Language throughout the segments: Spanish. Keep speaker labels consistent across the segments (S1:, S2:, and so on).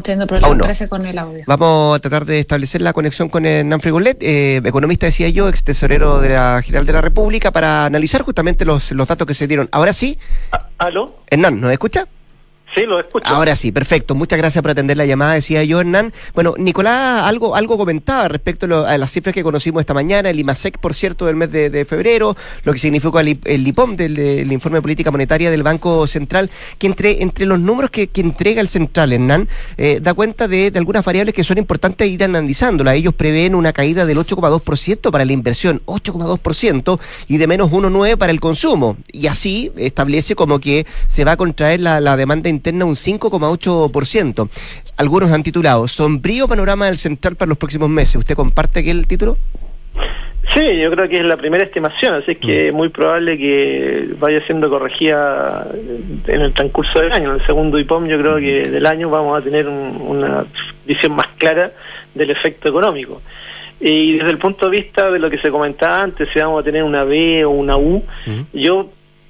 S1: estamos teniendo problemas, parece, con el audio.
S2: Vamos a tratar de establecer la conexión con Hernán Frigolet, economista, decía yo, ex tesorero de la General de la República, para analizar justamente los datos que se dieron. Ahora sí.
S3: ¿Aló?
S2: Hernán, ¿nos escucha?
S3: Sí, lo escucho.
S2: Ahora sí, perfecto. Muchas gracias por atender la llamada, decía yo, Hernán. Bueno, Nicolás algo comentaba respecto a las cifras que conocimos esta mañana, el IMASEC, por cierto, del mes de febrero, lo que significó el IPOM del informe de política monetaria del Banco Central, que entre los números que entrega el Central, Hernán, da cuenta de algunas variables que son importantes ir analizándolas. Ellos prevén una caída del 8,2% para la inversión, 8,2%, y de menos 1,9% para el consumo. Y así establece como que se va a contraer la demanda interna un 5,8%. Algunos han titulado sombrío panorama del Central para los próximos meses. ¿Usted comparte aquel título?
S3: Sí, yo creo que es la primera estimación, así que es muy probable que vaya siendo corregida en el transcurso del año. En el segundo IPOM yo creo que del año vamos a tener una visión más clara del efecto económico. Y desde el punto de vista de lo que se comentaba antes, si vamos a tener una B o una U, yo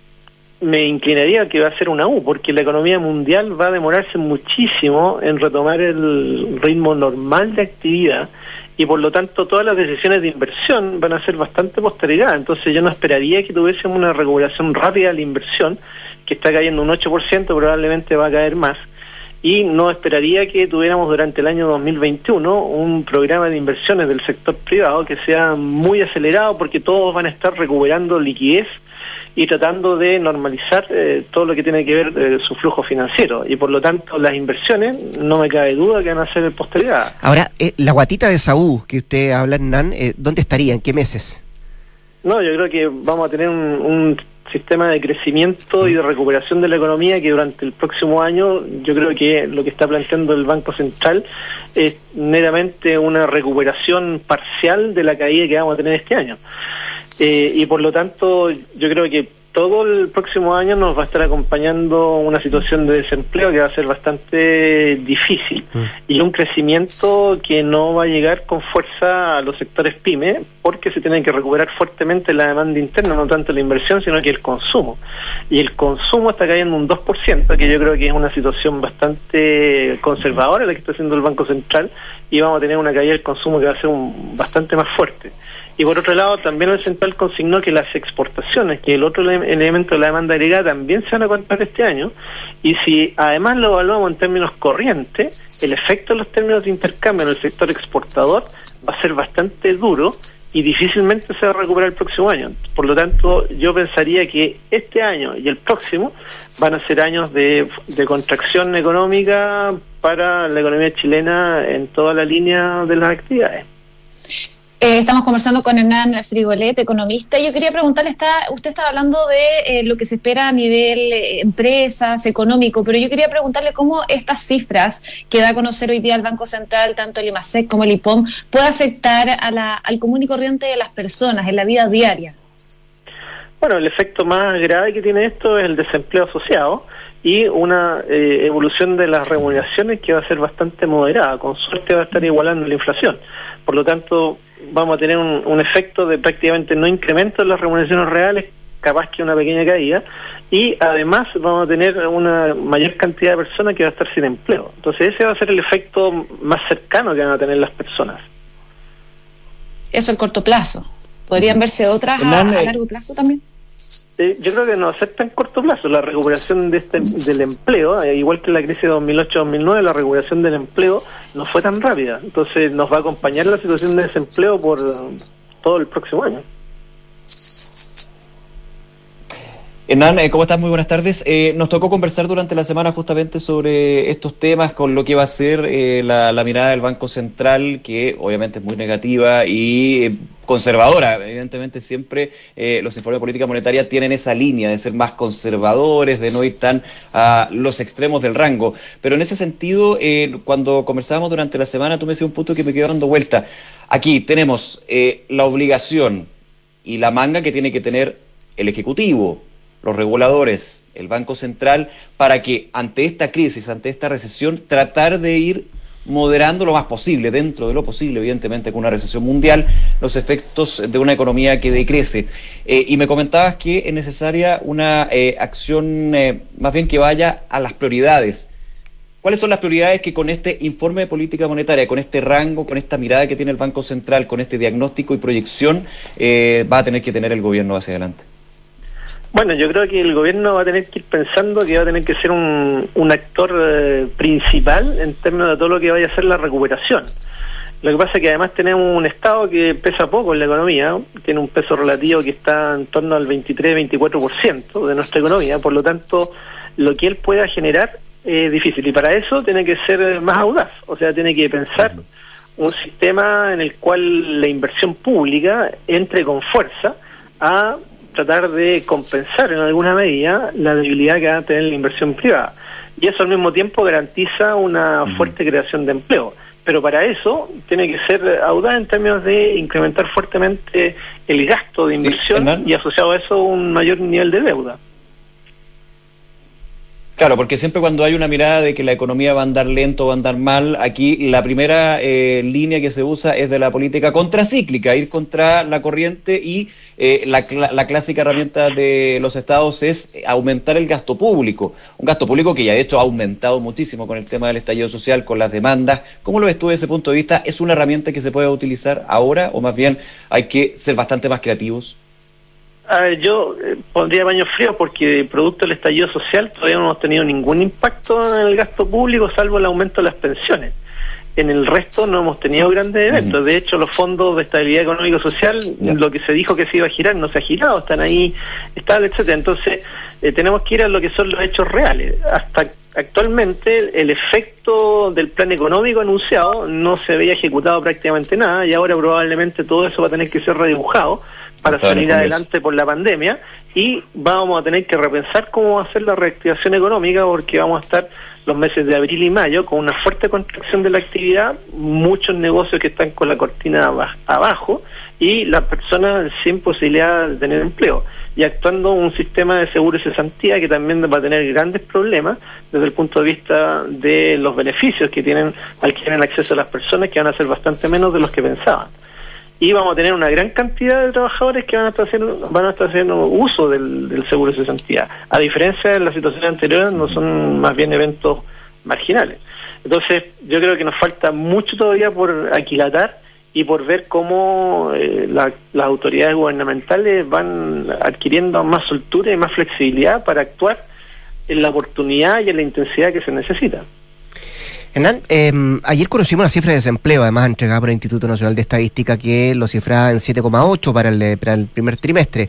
S3: me inclinaría que va a ser una U, porque la economía mundial va a demorarse muchísimo en retomar el ritmo normal de actividad, y por lo tanto todas las decisiones de inversión van a ser bastante postergadas. Entonces yo no esperaría que tuviésemos una recuperación rápida de la inversión, que está cayendo un 8%, probablemente va a caer más, y no esperaría que tuviéramos durante el año 2021 un programa de inversiones del sector privado que sea muy acelerado, porque todos van a estar recuperando liquidez y tratando de normalizar todo lo que tiene que ver su flujo financiero, y por lo tanto las inversiones no me cabe duda que van a ser postergadas.
S2: Ahora, la guatita de Saúl que usted habla, Hernán, ¿dónde estaría? ¿En qué meses?
S3: No, yo creo que vamos a tener un sistema de crecimiento y de recuperación de la economía que durante el próximo año, yo creo que lo que está planteando el Banco Central es meramente una recuperación parcial de la caída que vamos a tener este año. Y por lo tanto yo creo que todo el próximo año nos va a estar acompañando una situación de desempleo que va a ser bastante difícil, y un crecimiento que no va a llegar con fuerza a los sectores pyme, porque se tiene que recuperar fuertemente la demanda interna, no tanto la inversión, sino que el consumo. Y el consumo está cayendo un 2%, que yo creo que es una situación bastante conservadora la que está haciendo el Banco Central, y vamos a tener una caída del consumo que va a ser bastante más fuerte. Y por otro lado, también el Central consignó que las exportaciones, que el otro elemento de la demanda agregada, también se van a contraer este año, y si además lo evaluamos en términos corrientes, el efecto de los términos de intercambio en el sector exportador va a ser bastante duro y difícilmente se va a recuperar el próximo año. Por lo tanto, yo pensaría que este año y el próximo van a ser años de contracción económica para la economía chilena en toda la línea de las actividades.
S1: Estamos conversando con Hernán Frigolet, economista. Yo quería preguntarle, usted estaba hablando de lo que se espera a nivel empresas, económico, pero yo quería preguntarle cómo estas cifras que da a conocer hoy día el Banco Central, tanto el IMASEC como el IPOM, puede afectar al común y corriente de las personas en la vida diaria.
S3: Bueno, el efecto más grave que tiene esto es el desempleo asociado y una evolución de las remuneraciones que va a ser bastante moderada. Con suerte va a estar igualando la inflación. Por lo tanto, vamos a tener un efecto de prácticamente no incremento en las remuneraciones reales, capaz que una pequeña caída, y además vamos a tener una mayor cantidad de personas que va a estar sin empleo. Entonces ese va a ser el efecto más cercano que van a tener las personas.
S1: Eso a corto plazo. ¿Podrían verse otras a largo plazo también?
S3: Yo creo que no va a ser tan corto plazo. La recuperación del empleo, igual que la crisis de 2008-2009, la recuperación del empleo no fue tan rápida. Entonces nos va a acompañar la situación de desempleo por todo el próximo año.
S4: Hernán, ¿cómo estás? Muy buenas tardes. Nos tocó conversar durante la semana justamente sobre estos temas, con lo que va a ser la mirada del Banco Central, que obviamente es muy negativa y conservadora. Evidentemente siempre los informes de política monetaria tienen esa línea de ser más conservadores, de no ir tan a los extremos del rango. Pero en ese sentido, cuando conversábamos durante la semana, tú me decías un punto que me quedó dando vuelta. Aquí tenemos la obligación y la manga que tiene que tener el Ejecutivo, los reguladores, el Banco Central, para que ante esta crisis, ante esta recesión, tratar de ir moderando lo más posible, dentro de lo posible, evidentemente con una recesión mundial, los efectos de una economía que decrece. Y me comentabas que es necesaria una acción más bien que vaya a las prioridades. ¿Cuáles son las prioridades que con este informe de política monetaria, con este rango, con esta mirada que tiene el Banco Central, con este diagnóstico y proyección, va a tener que tener el gobierno hacia adelante?
S3: Bueno, yo creo que el gobierno va a tener que ir pensando que va a tener que ser un actor principal en términos de todo lo que vaya a ser la recuperación. Lo que pasa es que además tenemos un Estado que pesa poco en la economía, tiene un peso relativo que está en torno al 23-24% de nuestra economía, por lo tanto, lo que él pueda generar es difícil, y para eso tiene que ser más audaz, o sea, tiene que pensar un sistema en el cual la inversión pública entre con fuerza a tratar de compensar en alguna medida la debilidad que va a tener la inversión privada, y eso al mismo tiempo garantiza una fuerte creación de empleo. Pero para eso tiene que ser audaz en términos de incrementar fuertemente el gasto de inversión, y asociado a eso un mayor nivel de deuda.
S4: Claro, porque siempre cuando hay una mirada de que la economía va a andar lento, va a andar mal, aquí la primera línea que se usa es de la política contracíclica, ir contra la corriente, y la clásica herramienta de los estados es aumentar el gasto público, un gasto público que ya de hecho ha aumentado muchísimo con el tema del estallido social, con las demandas. ¿Cómo lo ves tú desde ese punto de vista? ¿Es una herramienta que se puede utilizar ahora, o más bien hay que ser bastante más creativos?
S3: A ver, yo pondría paños fríos porque producto del estallido social todavía no hemos tenido ningún impacto en el gasto público, salvo el aumento de las pensiones. En el resto no hemos tenido grandes eventos. De hecho, los fondos de estabilidad económico-social, lo que se dijo que se iba a girar, no se ha girado, están ahí, estables, etcétera. Entonces, tenemos que ir a lo que son los hechos reales. Hasta actualmente, el efecto del plan económico anunciado no se había ejecutado prácticamente nada, y ahora probablemente todo eso va a tener que ser redibujado para salir adelante por la pandemia, y vamos a tener que repensar cómo va a ser la reactivación económica, porque vamos a estar los meses de abril y mayo con una fuerte contracción de la actividad, muchos negocios que están con la cortina abajo y las personas sin posibilidad de tener empleo, y actuando un sistema de seguro y cesantía que también va a tener grandes problemas desde el punto de vista de los beneficios que tienen al que tienen acceso a las personas, que van a ser bastante menos de los que pensaban. Y vamos a tener una gran cantidad de trabajadores que van a estar haciendo uso del seguro de cesantía. A diferencia de la situación anterior, no son más bien eventos marginales. Entonces, yo creo que nos falta mucho todavía por aquilatar y por ver cómo las autoridades gubernamentales van adquiriendo más soltura y más flexibilidad para actuar en la oportunidad y en la intensidad que se necesita.
S2: Hernán, ayer conocimos la cifra de desempleo, además entregada por el Instituto Nacional de Estadística, que lo cifraba en 7,8 para el primer trimestre,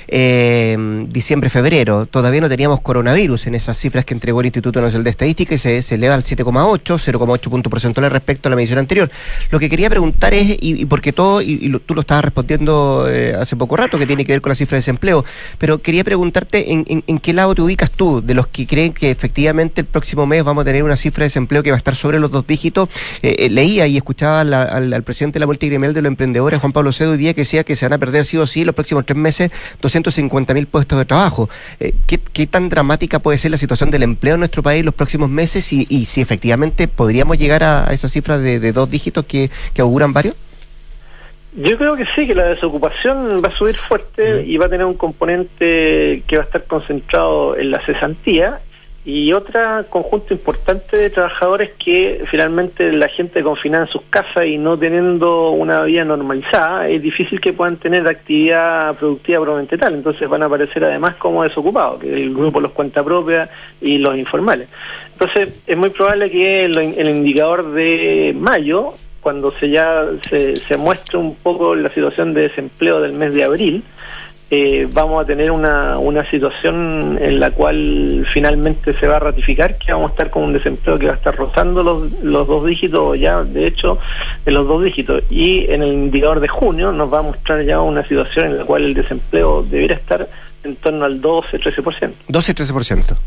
S2: diciembre-febrero. Todavía no teníamos coronavirus en esas cifras que entregó el Instituto Nacional de Estadística, y se eleva al 7,8, 0,8 puntos porcentuales respecto a la medición anterior. Lo que quería preguntar es, y porque tú lo estabas respondiendo hace poco rato, que tiene que ver con la cifra de desempleo, pero quería preguntarte en qué lado te ubicas tú, de los que creen que efectivamente el próximo mes vamos a tener una cifra de desempleo que va a estar sobre los 2 dígitos. Leía y escuchaba al presidente de la multigremial de los emprendedores, Juan Pablo Cedo, hoy día, que decía que se van a perder sí o sí los próximos 3 meses 250.000 puestos de trabajo. ¿Qué tan dramática puede ser la situación del empleo en nuestro país los próximos meses, y si efectivamente podríamos llegar a esa cifra de 2 dígitos que auguran varios?
S3: Yo creo que sí, que la desocupación va a subir fuerte y va a tener un componente que va a estar concentrado en la cesantía, y otro conjunto importante de trabajadores que finalmente la gente confinada en sus casas y no teniendo una vida normalizada, es difícil que puedan tener actividad productiva probablemente tal. Entonces van a aparecer además como desocupados, que el grupo los cuenta propia y los informales. Entonces es muy probable que el indicador de mayo, cuando se muestre un poco la situación de desempleo del mes de abril, vamos a tener una situación en la cual finalmente se va a ratificar que vamos a estar con un desempleo que va a estar rozando los 2 dígitos, ya de hecho en los 2 dígitos, y en el indicador de junio nos va a mostrar ya una situación en la cual el desempleo debería estar en torno al 12-13%.
S2: 12-13%.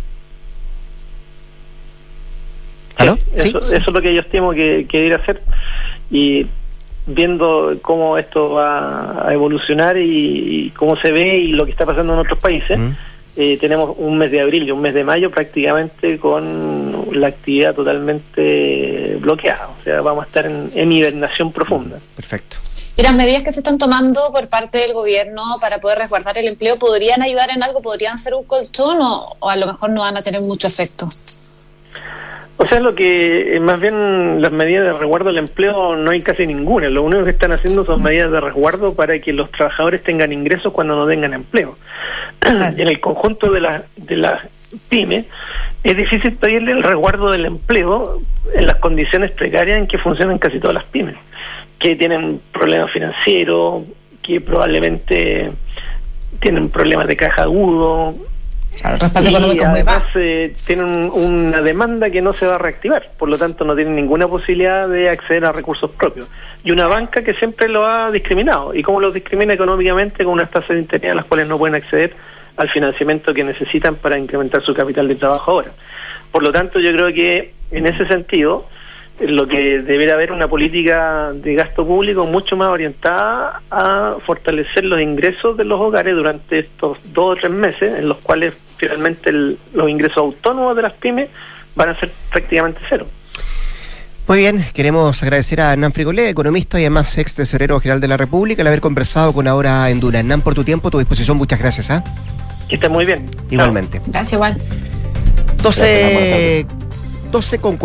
S2: ¿Aló?
S3: Sí, eso es lo que yo estimo que debería hacer, y viendo cómo esto va a evolucionar y cómo se ve y lo que está pasando en otros países, tenemos un mes de abril y un mes de mayo prácticamente con la actividad totalmente bloqueada. O sea, vamos a estar en hibernación profunda.
S2: Perfecto.
S1: ¿Y las medidas que se están tomando por parte del gobierno para poder resguardar el empleo podrían ayudar en algo? ¿Podrían ser un colchón o a lo mejor no van a tener mucho efecto?
S3: O sea, lo que más bien las medidas de resguardo del empleo no hay casi ninguna. Lo único que están haciendo son medidas de resguardo para que los trabajadores tengan ingresos cuando no tengan empleo. En el conjunto de las pymes es difícil pedirle el resguardo del empleo en las condiciones precarias en que funcionan casi todas las pymes, que tienen problemas financieros, que probablemente tienen problemas de caja agudo.
S1: El respaldo económico es muy bajo.
S3: Tienen una demanda que no se va a reactivar, por lo tanto no tienen ninguna posibilidad de acceder a recursos propios. Y una banca que siempre lo ha discriminado. ¿Y cómo los discrimina económicamente? Con unas tasas de interés a las cuales no pueden acceder al financiamiento que necesitan para incrementar su capital de trabajo ahora. Por lo tanto, yo creo que en ese sentido, lo que deberá haber una política de gasto público mucho más orientada a fortalecer los ingresos de los hogares durante estos 2 o 3 meses, en los cuales finalmente los ingresos autónomos de las pymes van a ser prácticamente cero.
S2: Muy bien, queremos agradecer a Hernán Frigolé, economista y además ex tesorero general de la República, el haber conversado con Ahora en Duna. Hernán, por tu tiempo, tu disposición, muchas gracias.
S3: Que estés muy bien.
S2: Igualmente.
S1: Gracias, igual.
S2: 12 con